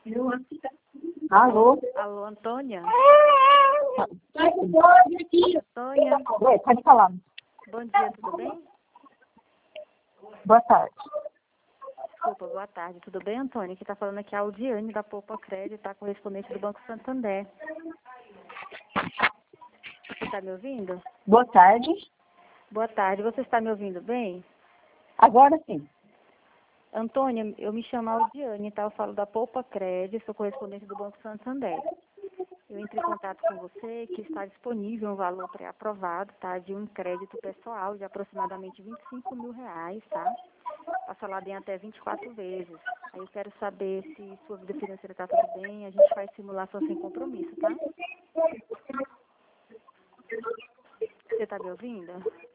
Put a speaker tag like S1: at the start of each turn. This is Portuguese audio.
S1: Alô?
S2: Alô, Antônia?
S1: Antônia? Oi, pode falar.
S2: Bom dia, tudo bem?
S1: Boa tarde.
S2: Desculpa, boa tarde. Tudo bem, Antônia? Aqui tá falando aqui a Aldiane da Poupa Crédito, tá correspondente do Banco Santander. Você está me ouvindo?
S1: Boa tarde.
S2: Boa tarde. Você está me ouvindo bem?
S1: Agora sim.
S2: Antônia, eu me chamo Aldiane, tá? Eu falo da Poupa Crédito, sou correspondente do Banco Santander. Eu entrei em contato com você que está disponível um valor pré-aprovado, tá? De um crédito pessoal de aproximadamente R$ 25 mil, tá? Parcelado em até 24 vezes. Aí eu quero saber se sua vida financeira está tudo bem. A gente faz simulação sem compromisso, tá? Você está me ouvindo?